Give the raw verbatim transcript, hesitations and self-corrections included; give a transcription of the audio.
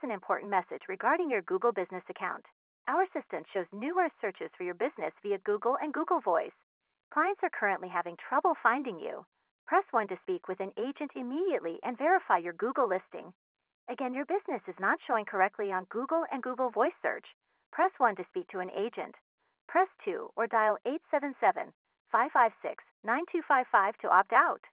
an important message regarding your Google Business account. Our assistant shows numerous searches for your business via Google and Google Voice. Clients are currently having trouble finding you. Press one to speak with an agent immediately and verify your Google listing. Again, your business is not showing correctly on Google and Google Voice search. Press one to speak to an agent. Press two or dial eight seven seven, five five six, nine two five five to opt out.